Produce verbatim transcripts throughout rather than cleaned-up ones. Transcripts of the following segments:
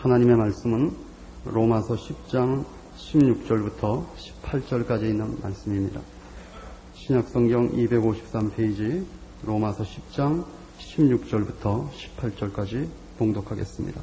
하나님의 말씀은 로마서 십 장 십육 절부터 십팔 절까지 있는 말씀입니다. 신약성경 이백오십삼 페이지 로마서 십 장 십육 절부터 십팔 절까지 봉독하겠습니다.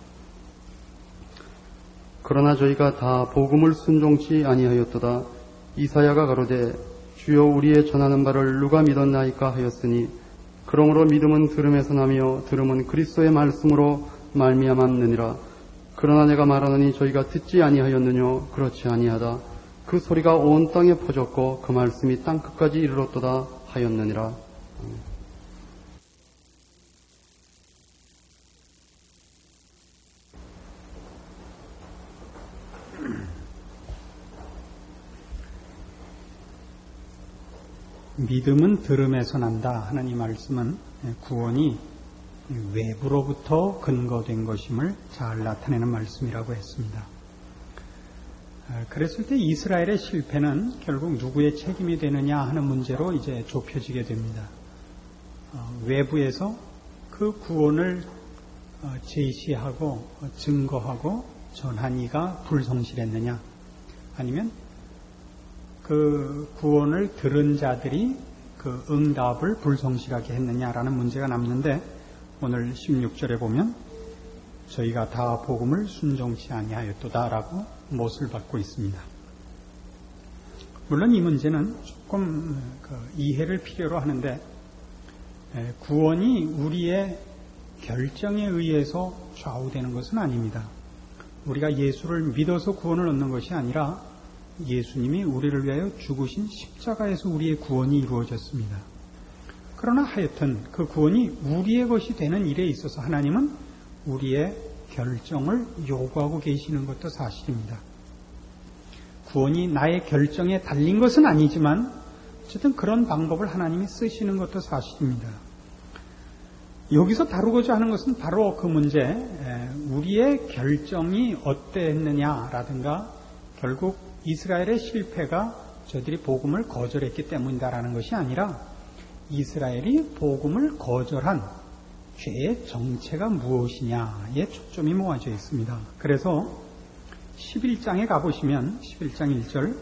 그러나 저희가 다 복음을 순종치 아니하였도다. 이사야가 가로되 주여 우리의 전하는 바를 누가 믿었나이까 하였으니 그러므로 믿음은 들음에서 나며 들음은 그리스도의 말씀으로 말미암았느니라. 그러나 내가 말하노니 저희가 듣지 아니하였느뇨. 그렇지 아니하다. 그 소리가 온 땅에 퍼졌고 그 말씀이 땅끝까지 이르렀도다 하였느니라. 믿음은 들음에서 난다 하는 이 말씀은 구원이 외부로부터 근거된 것임을 잘 나타내는 말씀이라고 했습니다. 그랬을 때 이스라엘의 실패는 결국 누구의 책임이 되느냐 하는 문제로 이제 좁혀지게 됩니다. 외부에서 그 구원을 제시하고 증거하고 전한 이가 불성실했느냐, 아니면 그 구원을 들은 자들이 그 응답을 불성실하게 했느냐라는 문제가 남는데, 오늘 십육 절에 보면 저희가 다 복음을 순종치 아니하였도다라고 못을 받고 있습니다. 물론 이 문제는 조금 그 이해를 필요로 하는데, 구원이 우리의 결정에 의해서 좌우되는 것은 아닙니다. 우리가 예수를 믿어서 구원을 얻는 것이 아니라 예수님이 우리를 위하여 죽으신 십자가에서 우리의 구원이 이루어졌습니다. 그러나 하여튼 그 구원이 우리의 것이 되는 일에 있어서 하나님은 우리의 결정을 요구하고 계시는 것도 사실입니다. 구원이 나의 결정에 달린 것은 아니지만 어쨌든 그런 방법을 하나님이 쓰시는 것도 사실입니다. 여기서 다루고자 하는 것은 바로 그 문제, 우리의 결정이 어땠느냐라든가 결국 이스라엘의 실패가 저들이 복음을 거절했기 때문이다라는 것이 아니라 이스라엘이 복음을 거절한 죄의 정체가 무엇이냐에 초점이 모아져 있습니다. 그래서 십일 장에 가보시면 십일 장 일 절,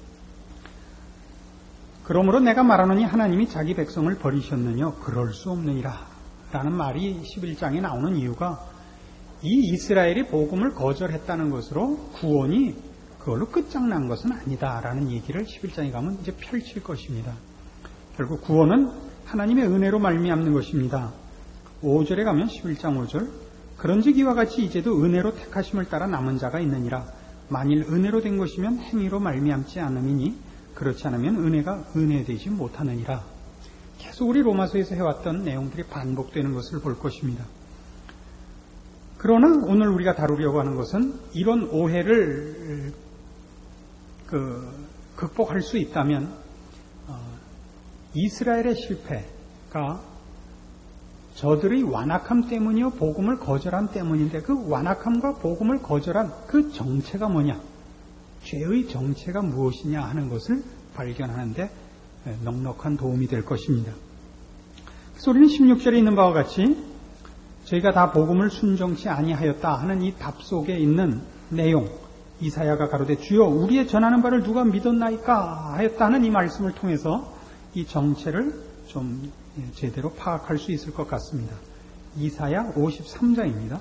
그러므로 내가 말하노니 하나님이 자기 백성을 버리셨느냐? 그럴 수 없느니라 라는 말이 십일 장에 나오는 이유가, 이 이스라엘이 복음을 거절했다는 것으로 구원이 그걸로 끝장난 것은 아니다라는 얘기를 십일 장에 가면 이제 펼칠 것입니다. 결국 구원은 하나님의 은혜로 말미암는 것입니다. 오 절에 가면 십일 장 오 절, 그런즉 이와 같이 이제도 은혜로 택하심을 따라 남은 자가 있느니라. 만일 은혜로 된 것이면 행위로 말미암지 않음이니 그렇지 않으면 은혜가 은혜되지 못하느니라. 계속 우리 로마서에서 해왔던 내용들이 반복되는 것을 볼 것입니다. 그러나 오늘 우리가 다루려고 하는 것은 이런 오해를 그 극복할 수 있다면 어, 이스라엘의 실패가 저들의 완악함 때문이요 복음을 거절함 때문인데, 그 완악함과 복음을 거절한 그 정체가 뭐냐, 죄의 정체가 무엇이냐 하는 것을 발견하는데 넉넉한 도움이 될 것입니다. 그래서 우리는 십육 절에 있는 바와 같이 저희가 다 복음을 순종치 아니하였다 하는 이 답 속에 있는 내용, 이사야가 가로되 주여 우리의 전하는 바를 누가 믿었나이까 하였다 하는 이 말씀을 통해서 이 정체를 좀 제대로 파악할 수 있을 것 같습니다. 이사야 오십삼 장입니다.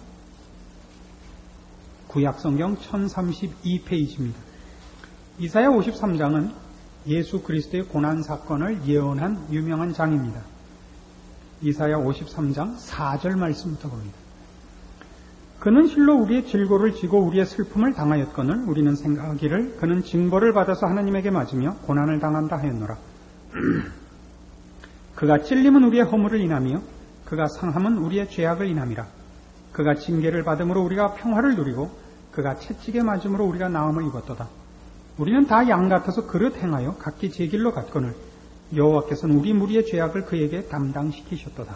구약성경 천삼십이 페이지입니다. 이사야 오십삼 장은 예수 그리스도의 고난 사건을 예언한 유명한 장입니다. 이사야 오십삼 장 사 절 말씀부터 봅니다. 그는 실로 우리의 질고를 지고 우리의 슬픔을 당하였거늘 우리는 생각하기를 그는 징벌을 받아서 하나님에게 맞으며 고난을 당한다 하였노라. 그가 찔림은 우리의 허물을 인하며 그가 상함은 우리의 죄악을 인함이라. 그가 징계를 받음으로 우리가 평화를 누리고 그가 채찍에 맞음으로 우리가 나음을 입었도다. 우리는 다 양 같아서 그릇 행하여 각기 제 길로 갔거늘 여호와께서는 우리 무리의 죄악을 그에게 담당시키셨도다.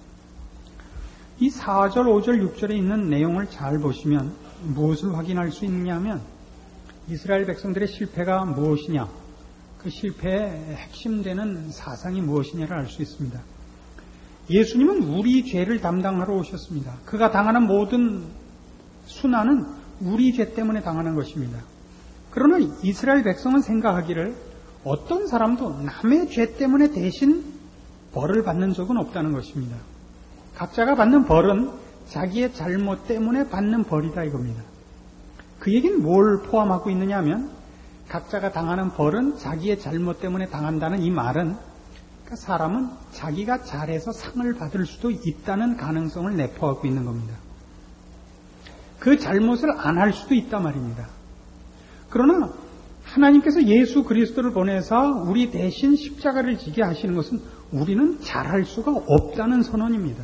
이 사 절, 오 절, 육 절에 있는 내용을 잘 보시면 무엇을 확인할 수 있느냐면 이스라엘 백성들의 실패가 무엇이냐, 그 실패의 핵심되는 사상이 무엇이냐를 알 수 있습니다. 예수님은 우리 죄를 담당하러 오셨습니다. 그가 당하는 모든 순환은 우리 죄 때문에 당하는 것입니다. 그러나 이스라엘 백성은 생각하기를 어떤 사람도 남의 죄 때문에 대신 벌을 받는 적은 없다는 것입니다. 각자가 받는 벌은 자기의 잘못 때문에 받는 벌이다 이겁니다. 그 얘기는 뭘 포함하고 있느냐 하면 각자가 당하는 벌은 자기의 잘못 때문에 당한다는 이 말은 그러니까 사람은 자기가 잘해서 상을 받을 수도 있다는 가능성을 내포하고 있는 겁니다. 그 잘못을 안 할 수도 있단 말입니다. 그러나 하나님께서 예수 그리스도를 보내서 우리 대신 십자가를 지게 하시는 것은 우리는 잘할 수가 없다는 선언입니다.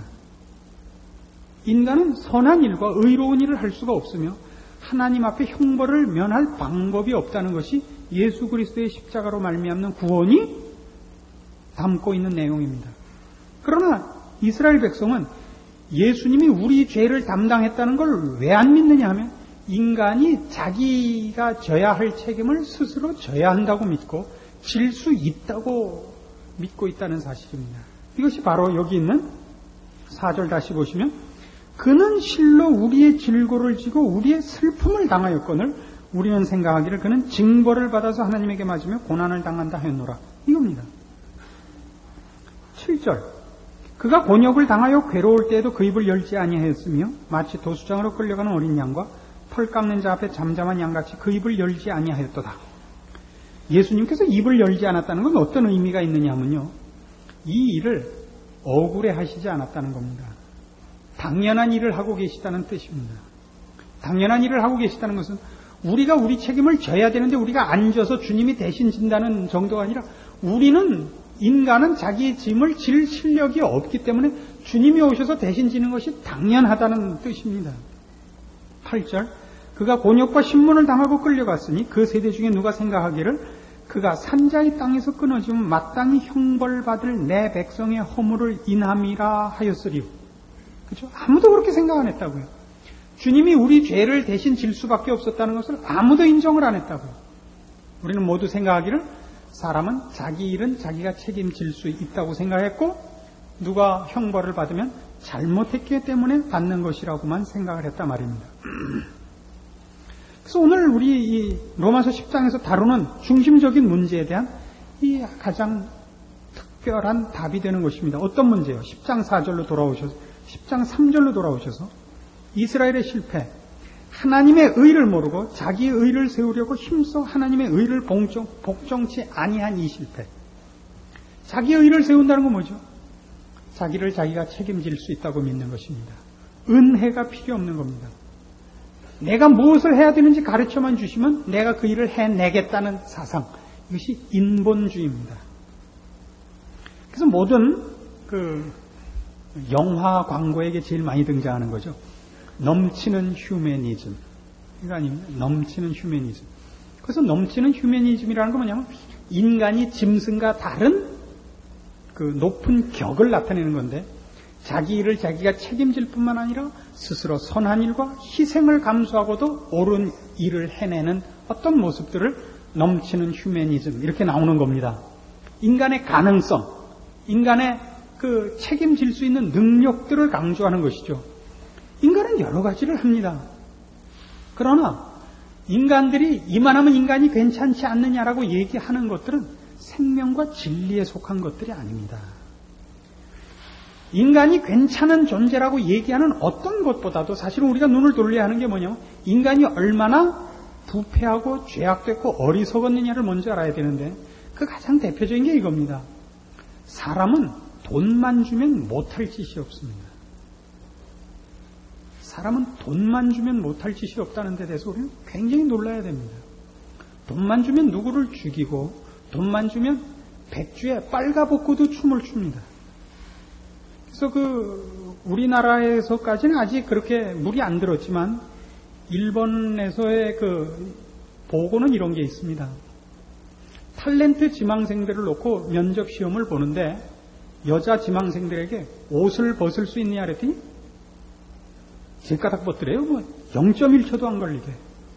인간은 선한 일과 의로운 일을 할 수가 없으며 하나님 앞에 형벌을 면할 방법이 없다는 것이 예수 그리스도의 십자가로 말미암는 구원이 담고 있는 내용입니다. 그러나 이스라엘 백성은 예수님이 우리 죄를 담당했다는 걸 왜 안 믿느냐 하면 인간이 자기가 져야 할 책임을 스스로 져야 한다고 믿고 질 수 있다고 믿고 있다는 사실입니다. 이것이 바로 여기 있는 사 절 다시 보시면 그는 실로 우리의 질고를 지고 우리의 슬픔을 당하였거늘 우리는 생각하기를 그는 징벌을 받아서 하나님에게 맞으며 고난을 당한다 하였노라. 이겁니다. 칠 절 그가 곤욕을 당하여 괴로울 때에도 그 입을 열지 아니하였으며 마치 도수장으로 끌려가는 어린 양과 털 깎는 자 앞에 잠잠한 양같이 그 입을 열지 아니하였도다. 예수님께서 입을 열지 않았다는 건 어떤 의미가 있느냐 하면요. 이 일을 억울해 하시지 않았다는 겁니다. 당연한 일을 하고 계시다는 뜻입니다. 당연한 일을 하고 계시다는 것은 우리가 우리 책임을 져야 되는데 우리가 안 져서 주님이 대신 진다는 정도가 아니라 우리는 인간은 자기의 짐을 질 실력이 없기 때문에 주님이 오셔서 대신 지는 것이 당연하다는 뜻입니다. 팔 절 그가 곤욕과 신문을 당하고 끌려갔으니 그 세대 중에 누가 생각하기를 그가 산자의 땅에서 끊어지면 마땅히 형벌받을 내 백성의 허물을 인함이라 하였으리요. 그렇죠? 아무도 그렇게 생각 안 했다고요. 주님이 우리 죄를 대신 질 수밖에 없었다는 것을 아무도 인정을 안 했다고요. 우리는 모두 생각하기를 사람은 자기 일은 자기가 책임질 수 있다고 생각했고 누가 형벌을 받으면 잘못했기 때문에 받는 것이라고만 생각을 했단 말입니다. 그래서 오늘 우리 이 로마서 십 장에서 다루는 중심적인 문제에 대한 이 가장 특별한 답이 되는 것입니다. 어떤 문제요? 십 장 사 절로 돌아오셔서 십 장 삼 절로 돌아오셔서 이스라엘의 실패, 하나님의 의를 모르고 자기의 의를 세우려고 힘써 하나님의 의를 복종, 복종치 아니한 이 실패. 자기의 의를 세운다는 건 뭐죠? 자기를 자기가 책임질 수 있다고 믿는 것입니다. 은혜가 필요 없는 겁니다. 내가 무엇을 해야 되는지 가르쳐만 주시면 내가 그 일을 해내겠다는 사상. 이것이 인본주의입니다. 그래서 모든 그 영화 광고에게 제일 많이 등장하는 거죠. 넘치는 휴머니즘. 이거 아닙니다. 넘치는 휴머니즘. 그래서 넘치는 휴머니즘이라는 건 뭐냐면 인간이 짐승과 다른 그 높은 격을 나타내는 건데 자기 일을 자기가 책임질 뿐만 아니라 스스로 선한 일과 희생을 감수하고도 옳은 일을 해내는 어떤 모습들을 넘치는 휴머니즘 이렇게 나오는 겁니다. 인간의 가능성, 인간의 그 책임질 수 있는 능력들을 강조하는 것이죠. 인간은 여러 가지를 합니다. 그러나 인간들이 이만하면 인간이 괜찮지 않느냐라고 얘기하는 것들은 생명과 진리에 속한 것들이 아닙니다. 인간이 괜찮은 존재라고 얘기하는 어떤 것보다도 사실은 우리가 눈을 돌려야 하는 게 뭐냐면 인간이 얼마나 부패하고 죄악됐고 어리석었느냐를 먼저 알아야 되는데 그 가장 대표적인 게 이겁니다. 사람은 돈만 주면 못할 짓이 없습니다. 사람은 돈만 주면 못할 짓이 없다는 데 대해서 우리는 굉장히 놀라야 됩니다. 돈만 주면 누구를 죽이고 돈만 주면 백주에 빨가벗고도 춤을 춥니다. 그래서 그 우리나라에서까지는 아직 그렇게 물이 안 들었지만 일본에서의 그 보고는 이런 게 있습니다. 탤런트 지망생들을 놓고 면접 시험을 보는데 여자 지망생들에게 옷을 벗을 수 있느냐 그랬더니 제가닥 벗더래요. 뭐 영 점 일 초도 안 걸리게.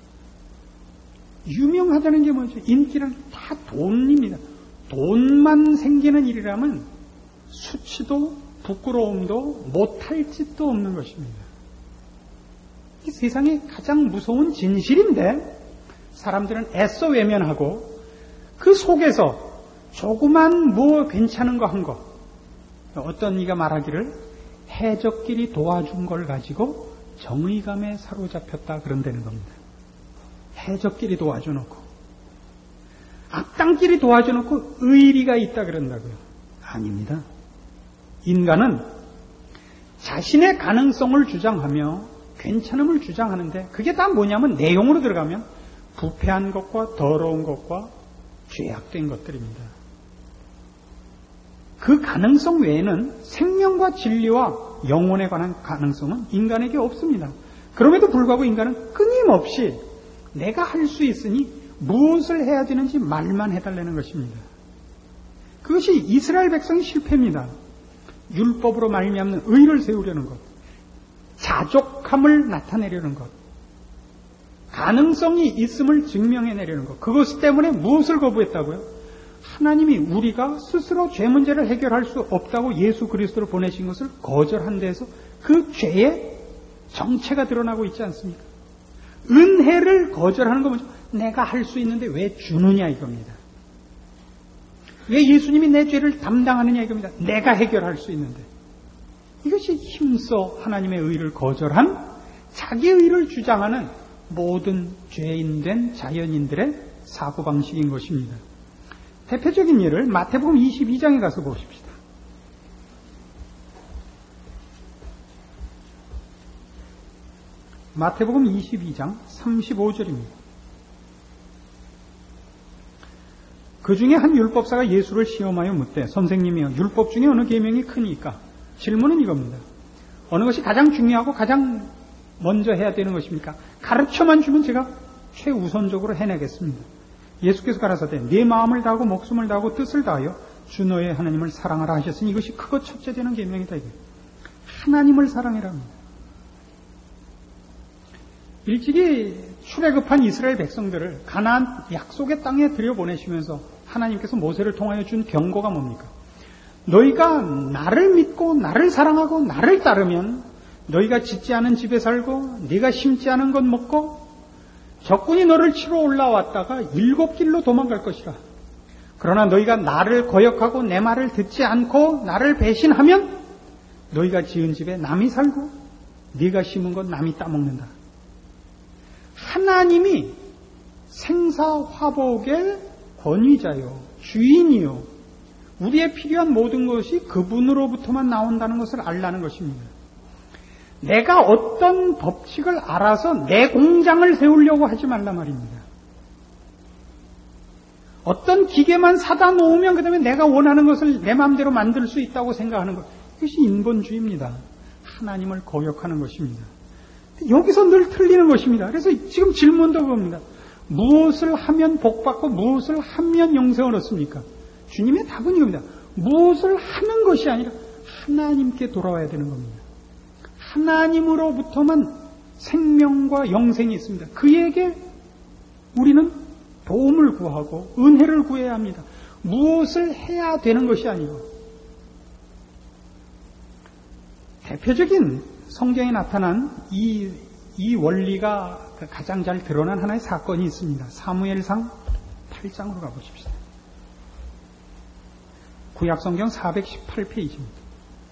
유명하다는 게 뭐죠? 인기는 다 돈입니다. 돈만 생기는 일이라면 수치도 부끄러움도 못할 짓도 없는 것입니다. 이 세상에 가장 무서운 진실인데 사람들은 애써 외면하고 그 속에서 조그만 뭐 괜찮은 거 한 거, 어떤 이가 말하기를 해적끼리 도와준 걸 가지고 정의감에 사로잡혔다 그런다는 겁니다. 해적끼리 도와줘놓고 악당끼리 도와줘놓고 의리가 있다 그런다고요. 아닙니다. 인간은 자신의 가능성을 주장하며 괜찮음을 주장하는데 그게 다 뭐냐면 내용으로 들어가면 부패한 것과 더러운 것과 죄악된 것들입니다. 그 가능성 외에는 생명과 진리와 영혼에 관한 가능성은 인간에게 없습니다. 그럼에도 불구하고 인간은 끊임없이 내가 할 수 있으니 무엇을 해야 되는지 말만 해달라는 것입니다. 그것이 이스라엘 백성의 실패입니다. 율법으로 말미암는 의를 세우려는 것, 자족함을 나타내려는 것, 가능성이 있음을 증명해내려는 것, 그것 때문에 무엇을 거부했다고요? 하나님이 우리가 스스로 죄 문제를 해결할 수 없다고 예수 그리스도를 보내신 것을 거절한 데에서 그 죄의 정체가 드러나고 있지 않습니까? 은혜를 거절하는 건 뭐죠? 내가 할 수 있는데 왜 주느냐 이겁니다. 왜 예수님이 내 죄를 담당하느냐 이겁니다. 내가 해결할 수 있는데. 이것이 힘써 하나님의 의를 거절한 자기의 의를 주장하는 모든 죄인된 자연인들의 사고방식인 것입니다. 대표적인 예를 마태복음 이십이 장에 가서 보십시다. 마태복음 이십이 장 삼십오 절입니다. 그 중에 한 율법사가 예수를 시험하여 묻되 선생님이여 율법 중에 어느 계명이 크니까? 질문은 이겁니다. 어느 것이 가장 중요하고 가장 먼저 해야 되는 것입니까? 가르쳐만 주면 제가 최우선적으로 해내겠습니다. 예수께서 가라사대 네 마음을 다하고 목숨을 다하고 뜻을 다하여 주 너의 하나님을 사랑하라 하셨으니 이것이 크고 첫째 되는 계명이다. 이게 하나님을 사랑해라 합니다. 일찍이 출애굽한 이스라엘 백성들을 가나안 약속의 땅에 들여보내시면서 하나님께서 모세를 통하여 준 경고가 뭡니까? 너희가 나를 믿고 나를 사랑하고 나를 따르면 너희가 짓지 않은 집에 살고 네가 심지 않은 것 먹고 적군이 너를 치러 올라왔다가 일곱 길로 도망갈 것이라. 그러나 너희가 나를 거역하고 내 말을 듣지 않고 나를 배신하면 너희가 지은 집에 남이 살고 네가 심은 것 남이 따먹는다. 하나님이 생사화복의 권위자요, 주인이요, 우리의 필요한 모든 것이 그분으로부터만 나온다는 것을 알라는 것입니다. 내가 어떤 법칙을 알아서 내 공장을 세우려고 하지 말란 말입니다. 어떤 기계만 사다 놓으면 그 다음에 내가 원하는 것을 내 마음대로 만들 수 있다고 생각하는 것, 이것이 인본주의입니다. 하나님을 거역하는 것입니다. 여기서 늘 틀리는 것입니다. 그래서 지금 질문도 그겁니다. 무엇을 하면 복받고 무엇을 하면 영생을 얻습니까? 주님의 답은 이겁니다. 무엇을 하는 것이 아니라 하나님께 돌아와야 되는 겁니다. 하나님으로부터만 생명과 영생이 있습니다. 그에게 우리는 도움을 구하고 은혜를 구해야 합니다. 무엇을 해야 되는 것이 아니고. 대표적인 성경에 나타난 이, 이 원리가 가장 잘 드러난 하나의 사건이 있습니다. 사무엘상 팔 장으로 가보십시다. 구약성경 사백십팔 페이지입니다.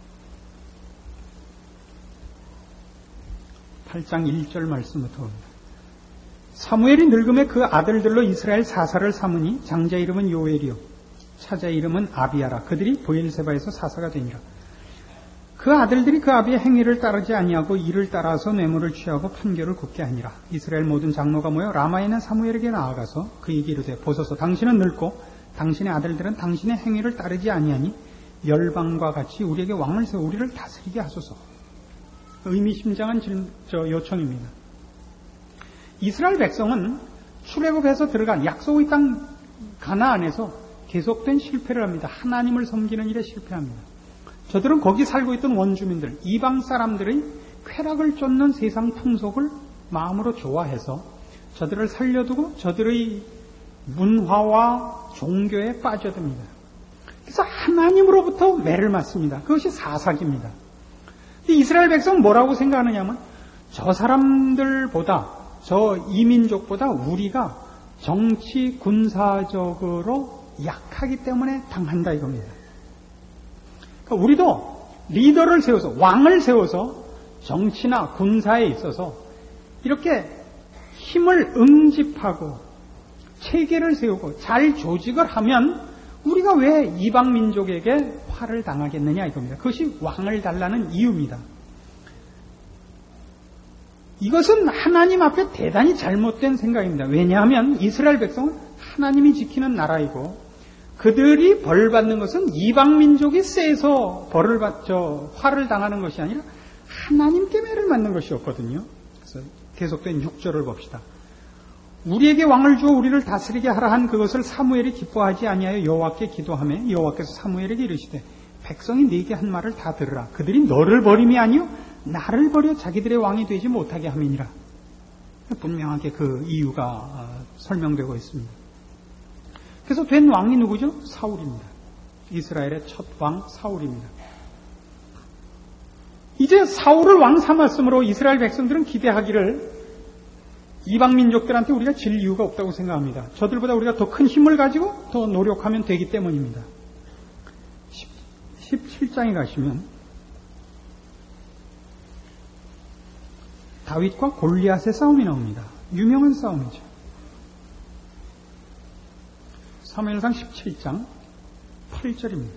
팔 장 일 절 말씀부터 봅니다. 사무엘이 늙음에 그 아들들로 이스라엘 사사를 삼으니 장자 이름은 요엘이요 차자 이름은 아비야라. 그들이 브엘세바에서 사사가 되니라. 그 아들들이 그 아비의 행위를 따르지 아니하고 이를 따라서 뇌물을 취하고 판결을 굽게 하니라. 이스라엘 모든 장로가 모여 라마에 있는 사무엘에게 나아가서 그에게 이르되 보소서 당신은 늙고 당신의 아들들은 당신의 행위를 따르지 아니하니 열방과 같이 우리에게 왕을 세워 우리를 다스리게 하소서. 의미심장한 저 요청입니다. 이스라엘 백성은 출애굽해서 들어간 약속의 땅 가나안에서 계속된 실패를 합니다. 하나님을 섬기는 일에 실패합니다. 저들은 거기 살고 있던 원주민들, 이방 사람들의 쾌락을 쫓는 세상 풍속을 마음으로 좋아해서 저들을 살려두고 저들의 문화와 종교에 빠져듭니다. 그래서 하나님으로부터 매를 맞습니다. 그것이 사사기입니다. 이스라엘 백성은 뭐라고 생각하느냐 하면 저 사람들보다, 저 이민족보다 우리가 정치 군사적으로 약하기 때문에 당한다 이겁니다. 그러니까 우리도 리더를 세워서, 왕을 세워서 정치나 군사에 있어서 이렇게 힘을 응집하고 체계를 세우고 잘 조직을 하면 우리가 왜 이방 민족에게 화를 당하겠느냐 이겁니다. 그것이 왕을 달라는 이유입니다. 이것은 하나님 앞에 대단히 잘못된 생각입니다. 왜냐하면 이스라엘 백성은 하나님이 지키는 나라이고 그들이 벌 받는 것은 이방 민족이 세서 벌을 받, 저, 화를 당하는 것이 아니라 하나님께 매를 맞는 것이었거든요. 그래서 계속된 육 절을 봅시다. 우리에게 왕을 주어 우리를 다스리게 하라 한 그것을 사무엘이 기뻐하지 아니하여 여호와께 기도하며 여호와께서 사무엘에게 이르시되 백성이 네게 한 말을 다 들으라. 그들이 너를 버림이 아니요 나를 버려 자기들의 왕이 되지 못하게 함이니라. 분명하게 그 이유가 설명되고 있습니다. 그래서 된 왕이 누구죠? 사울입니다. 이스라엘의 첫 왕 사울입니다. 이제 사울을 왕 삼았으므로 이스라엘 백성들은 기대하기를 이방 민족들한테 우리가 질 이유가 없다고 생각합니다. 저들보다 우리가 더 큰 힘을 가지고 더 노력하면 되기 때문입니다. 십칠 장에 가시면 다윗과 골리앗의 싸움이 나옵니다. 유명한 싸움이죠. 사무엘상 십칠 장 팔 절입니다.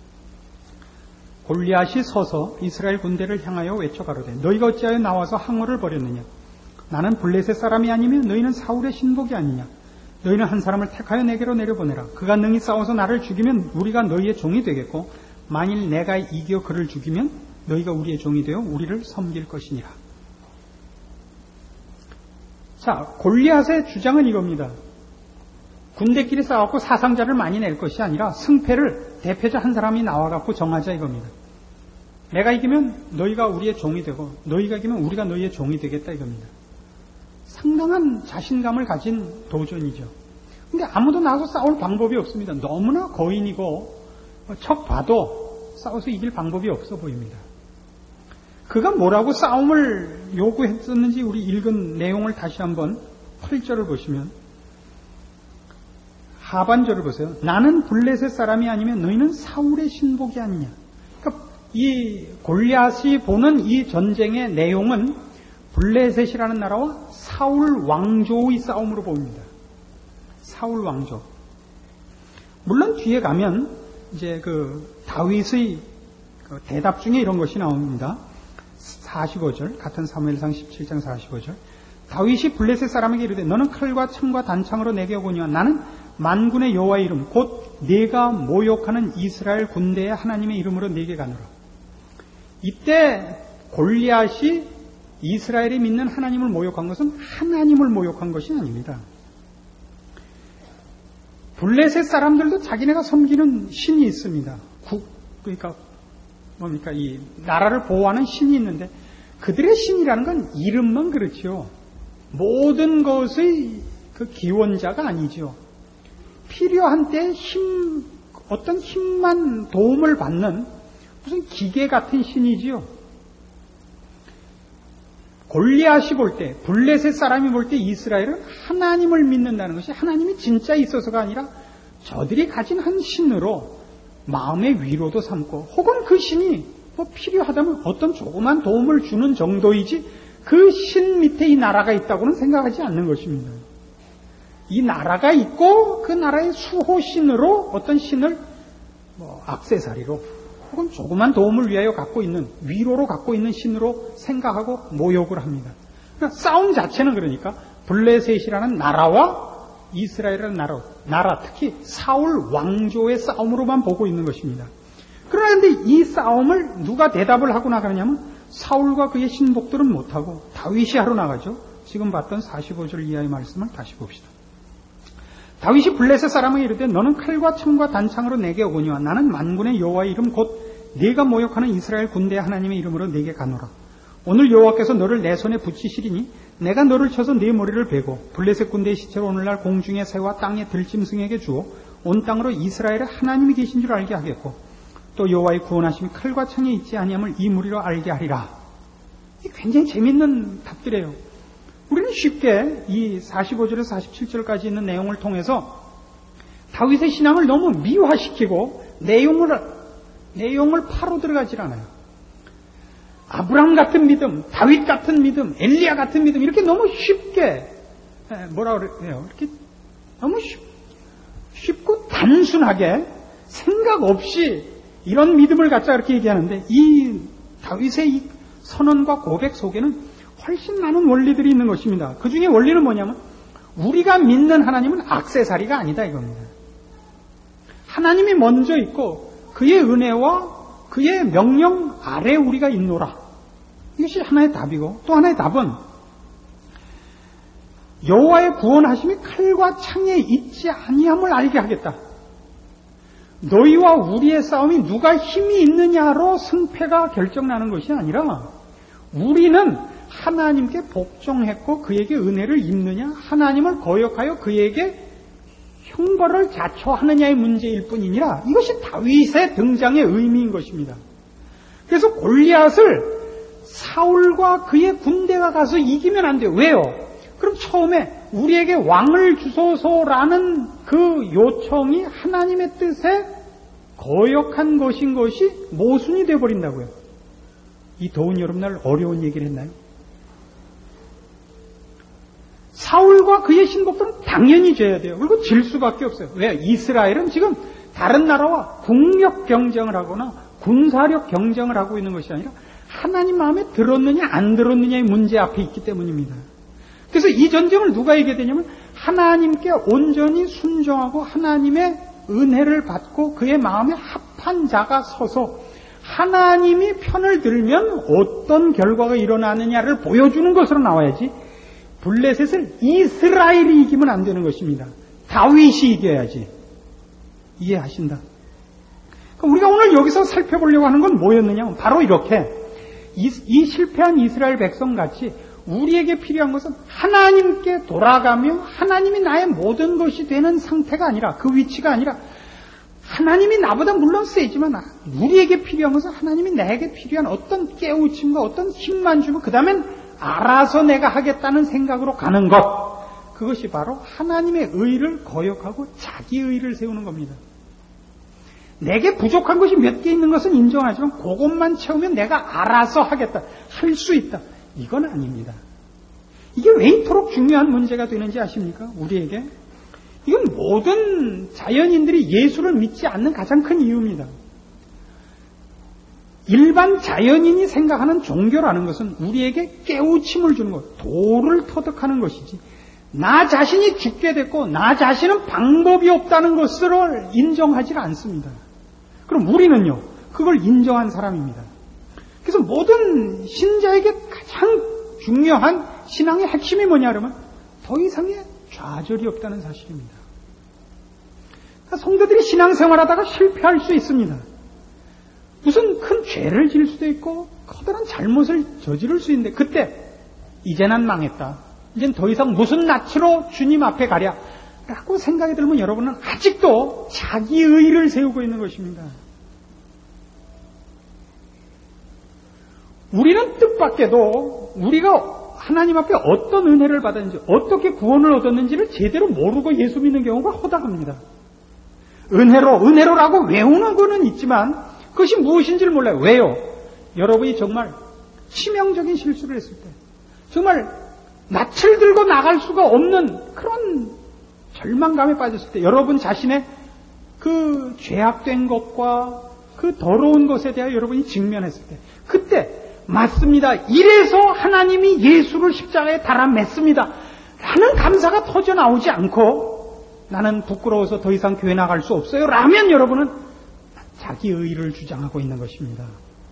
골리앗이 서서 이스라엘 군대를 향하여 외쳐 가로되 너희가 어찌하여 나와서 항우를 벌였느냐. 나는 블레셋 사람이 아니며 너희는 사울의 신복이 아니냐. 너희는 한 사람을 택하여 내게로 내려보내라. 그가 능히 싸워서 나를 죽이면 우리가 너희의 종이 되겠고 만일 내가 이겨 그를 죽이면 너희가 우리의 종이 되어 우리를 섬길 것이니라. 자, 골리앗의 주장은 이겁니다. 군대끼리 싸웠고 사상자를 많이 낼 것이 아니라 승패를 대표자 한 사람이 나와갖고 정하자 이겁니다. 내가 이기면 너희가 우리의 종이 되고 너희가 이기면 우리가 너희의 종이 되겠다 이겁니다. 상당한 자신감을 가진 도전이죠. 근데 아무도 나와서 싸울 방법이 없습니다. 너무나 거인이고 척 봐도 싸워서 이길 방법이 없어 보입니다. 그가 뭐라고 싸움을 요구했었는지 우리 읽은 내용을 다시 한번 팔 절을 보시면 하반절을 보세요. 나는 블레셋 사람이 아니면 너희는 사울의 신복이 아니냐. 그러니까 이 골리앗이 보는 이 전쟁의 내용은 블레셋이라는 나라와 사울 왕조의 싸움으로 보입니다. 사울 왕조. 물론 뒤에 가면 이제 그 다윗의 그 대답 중에 이런 것이 나옵니다. 사십오 절, 같은 사무엘상 십칠 장 사십오 절. 다윗이 블레셋 사람에게 이르되 너는 칼과 창과 단창으로 내게 오거니와 나는 만군의 여호와의 이름 곧 네가 모욕하는 이스라엘 군대의 하나님의 이름으로 네게 가노라. 이때 골리앗이 이스라엘이 믿는 하나님을 모욕한 것은 하나님을 모욕한 것이 아닙니다. 블레셋 사람들도 자기네가 섬기는 신이 있습니다. 국, 그러니까 뭡니까 이 나라를 보호하는 신이 있는데 그들의 신이라는 건 이름만 그렇지요. 모든 것의 그 기원자가 아니죠. 필요한 때 힘, 어떤 힘만 도움을 받는 무슨 기계 같은 신이지요. 골리앗이 볼 때, 블레셋 사람이 볼 때 이스라엘은 하나님을 믿는다는 것이 하나님이 진짜 있어서가 아니라 저들이 가진 한 신으로 마음의 위로도 삼고 혹은 그 신이 뭐 필요하다면 어떤 조그만 도움을 주는 정도이지 그 신 밑에 이 나라가 있다고는 생각하지 않는 것입니다. 이 나라가 있고 그 나라의 수호신으로 어떤 신을 뭐 액세서리로 혹은 조그만 도움을 위하여 갖고 있는 위로로 갖고 있는 신으로 생각하고 모욕을 합니다. 그러니까 싸움 자체는 그러니까 블레셋이라는 나라와 이스라엘이라는 나라, 나라 특히 사울 왕조의 싸움으로만 보고 있는 것입니다. 그런데 이 싸움을 누가 대답을 하고 나가느냐면 사울과 그의 신복들은 못하고 다윗이 하러 나가죠. 지금 봤던 사십오 절 이하의 말씀을 다시 봅시다. 다윗이 블레셋 사람에게 이르되 너는 칼과 창과 단창으로 내게 오거니와 나는 만군의 여호와의 이름 곧 네가 모욕하는 이스라엘 군대의 하나님의 이름으로 네게 가노라. 오늘 여호와께서 너를 내 손에 붙이시리니 내가 너를 쳐서 네 머리를 베고 블레셋 군대의 시체로 오늘날 공중의 새와 땅의 들짐승에게 주어 온 땅으로 이스라엘의 하나님이 계신 줄 알게 하겠고 또 여호와의 구원하심이 칼과 창에 있지 아니함을 이 무리로 알게 하리라. 굉장히 재밌는 답들이에요. 우리는 쉽게 이 사십오 절에서 사십칠 절까지 있는 내용을 통해서 다윗의 신앙을 너무 미화시키고 내용을, 내용을 파로 들어가질 않아요. 아브라함 같은 믿음, 다윗 같은 믿음, 엘리야 같은 믿음, 이렇게 너무 쉽게, 뭐라 그래요? 이렇게 너무 쉽, 쉽고 단순하게 생각 없이 이런 믿음을 갖자 이렇게 얘기하는데, 이 다윗의 이 선언과 고백 속에는 훨씬 많은 원리들이 있는 것입니다. 그 중에 원리는 뭐냐면, 우리가 믿는 하나님은 액세서리가 아니다 이겁니다. 하나님이 먼저 있고 그의 은혜와 그의 명령 아래 우리가 있노라. 이것이 하나의 답이고, 또 하나의 답은 여호와의 구원하심이 칼과 창에 있지 아니함을 알게 하겠다. 너희와 우리의 싸움이 누가 힘이 있느냐로 승패가 결정나는 것이 아니라 우리는 하나님께 복종했고 그에게 은혜를 입느냐, 하나님을 거역하여 그에게 형벌을 자초하느냐의 문제일 뿐이니라. 이것이 다윗의 등장의 의미인 것입니다. 그래서 골리앗을 사울과 그의 군대가 가서 이기면 안 돼요. 왜요? 그럼 처음에 우리에게 왕을 주소서라는 그 요청이 하나님의 뜻에 거역한 것인 것이 모순이 되어버린다고요. 이 더운 여름날 어려운 얘기를 했나요? 사울과 그의 신복들은 당연히 져야 돼요. 그리고 질 수밖에 없어요. 왜? 이스라엘은 지금 다른 나라와 국력 경쟁을 하거나 군사력 경쟁을 하고 있는 것이 아니라 하나님 마음에 들었느냐 안 들었느냐의 문제 앞에 있기 때문입니다. 그래서 이 전쟁을 누가 이기게 되냐면 하나님께 온전히 순종하고 하나님의 은혜를 받고 그의 마음에 합한 자가 서서 하나님이 편을 들면 어떤 결과가 일어나느냐를 보여주는 것으로 나와야지, 블레셋을 이스라엘이 이기면 안 되는 것입니다. 다윗이 이겨야지. 이해하신다? 우리가 오늘 여기서 살펴보려고 하는 건 뭐였느냐? 바로 이렇게 이, 이 실패한 이스라엘 백성같이 우리에게 필요한 것은 하나님께 돌아가며 하나님이 나의 모든 것이 되는 상태가 아니라, 그 위치가 아니라, 하나님이 나보다 물론 세지만 우리에게 필요한 것은 하나님이 나에게 필요한 어떤 깨우침과 어떤 힘만 주고 그 다음엔 알아서 내가 하겠다는 생각으로 가는 것, 그것이 바로 하나님의 의를 거역하고 자기 의를 세우는 겁니다. 내게 부족한 것이 몇 개 있는 것은 인정하지만 그것만 채우면 내가 알아서 하겠다, 할 수 있다, 이건 아닙니다. 이게 왜 이토록 중요한 문제가 되는지 아십니까? 우리에게 이건 모든 자연인들이 예수를 믿지 않는 가장 큰 이유입니다. 일반 자연인이 생각하는 종교라는 것은 우리에게 깨우침을 주는 것, 도를 터득하는 것이지, 나 자신이 죽게 됐고 나 자신은 방법이 없다는 것을 인정하지 않습니다. 그럼 우리는요, 그걸 인정한 사람입니다. 그래서 모든 신자에게 가장 중요한 신앙의 핵심이 뭐냐 그러면 더 이상의 좌절이 없다는 사실입니다. 그러니까 성도들이 신앙생활하다가 실패할 수 있습니다. 무슨 큰 죄를 지을 수도 있고 커다란 잘못을 저지를 수 있는데, 그때 이제 난 망했다, 이젠 더 이상 무슨 낯으로 주님 앞에 가랴 라고 생각이 들면 여러분은 아직도 자기 의를 세우고 있는 것입니다. 우리는 뜻밖에도 우리가 하나님 앞에 어떤 은혜를 받았는지, 어떻게 구원을 얻었는지를 제대로 모르고 예수 믿는 경우가 허다합니다. 은혜로, 은혜로라고 외우는 거는 있지만 그것이 무엇인지를 몰라요. 왜요? 여러분이 정말 치명적인 실수를 했을 때, 정말 낯을 들고 나갈 수가 없는 그런 절망감에 빠졌을 때, 여러분 자신의 그 죄악된 것과 그 더러운 것에 대하여 여러분이 직면했을 때, 그때 맞습니다, 이래서 하나님이 예수를 십자가에 달아 맸습니다 라는 감사가 터져 나오지 않고 나는 부끄러워서 더 이상 교회 나갈 수 없어요 라면 여러분은 자기 의의를 주장하고 있는 것입니다.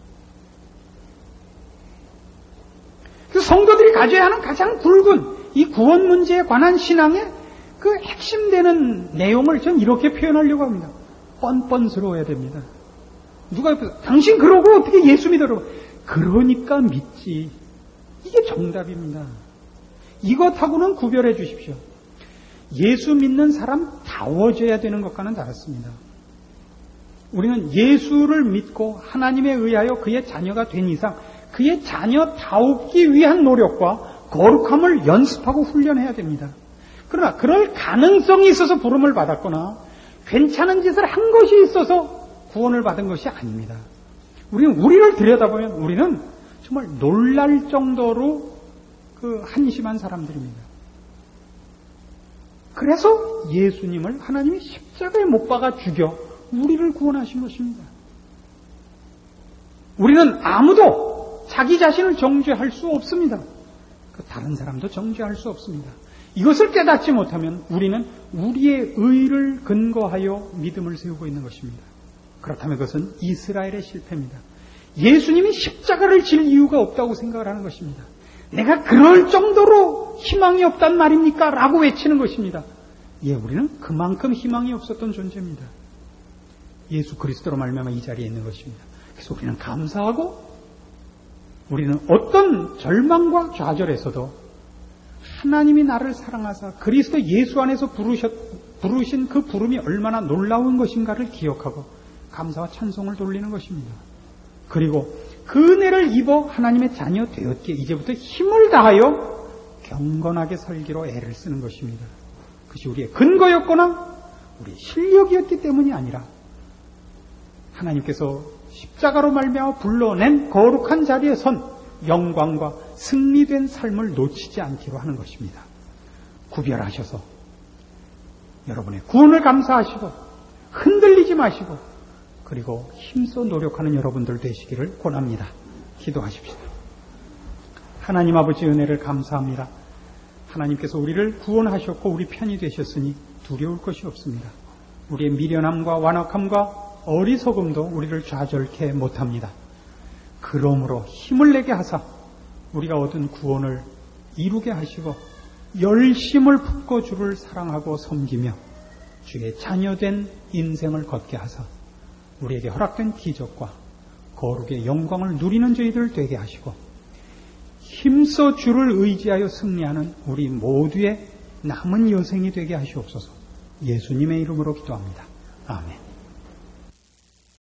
그 성도들이 가져야 하는 가장 굵은 이 구원 문제에 관한 신앙의 그 핵심되는 내용을 전 이렇게 표현하려고 합니다. 뻔뻔스러워야 됩니다. 누가 옆에서 당신 그러고 어떻게 예수 믿어요? 그러니까 믿지. 이게 정답입니다. 이것하고는 구별해 주십시오. 예수 믿는 사람 다워져야 되는 것과는 다릅니다. 우리는 예수를 믿고 하나님에 의하여 그의 자녀가 된 이상 그의 자녀다우기 위한 노력과 거룩함을 연습하고 훈련해야 됩니다. 그러나 그럴 가능성이 있어서 부름을 받았거나 괜찮은 짓을 한 것이 있어서 구원을 받은 것이 아닙니다. 우리는 우리를 들여다보면 우리는 정말 놀랄 정도로 그 한심한 사람들입니다. 그래서 예수님을 하나님이 십자가에 못 박아 죽여 우리를 구원하신 것입니다. 우리는 아무도 자기 자신을 정죄할 수 없습니다. 다른 사람도 정죄할 수 없습니다. 이것을 깨닫지 못하면 우리는 우리의 의를 근거하여 믿음을 세우고 있는 것입니다. 그렇다면 그것은 이스라엘의 실패입니다. 예수님이 십자가를 질 이유가 없다고 생각을 하는 것입니다. 내가 그럴 정도로 희망이 없단 말입니까? 라고 외치는 것입니다. 예, 우리는 그만큼 희망이 없었던 존재입니다. 예수 그리스도로 말미암아 이 자리에 있는 것입니다. 그래서 우리는 감사하고 우리는 어떤 절망과 좌절에서도 하나님이 나를 사랑하사 그리스도 예수 안에서 부르셨, 부르신 그 부름이 얼마나 놀라운 것인가를 기억하고 감사와 찬송을 돌리는 것입니다. 그리고 그 은혜를 입어 하나님의 자녀 되었기에 이제부터 힘을 다하여 경건하게 살기로 애를 쓰는 것입니다. 그것이 우리의 근거였거나 우리의 실력이었기 때문이 아니라 하나님께서 십자가로 말미암아 불러낸 거룩한 자리에 선 영광과 승리된 삶을 놓치지 않기로 하는 것입니다. 구별하셔서 여러분의 구원을 감사하시고 흔들리지 마시고 그리고 힘써 노력하는 여러분들 되시기를 권합니다. 기도하십시다. 하나님 아버지 은혜를 감사합니다. 하나님께서 우리를 구원하셨고 우리 편이 되셨으니 두려울 것이 없습니다. 우리의 미련함과 완악함과 어리석음도 우리를 좌절케 못합니다. 그러므로 힘을 내게 하사 우리가 얻은 구원을 이루게 하시고 열심을 품고 주를 사랑하고 섬기며 주의 자녀된 인생을 걷게 하사 우리에게 허락된 기적과 거룩의 영광을 누리는 저희들 되게 하시고 힘써 주를 의지하여 승리하는 우리 모두의 남은 여생이 되게 하시옵소서. 예수님의 이름으로 기도합니다. 아멘.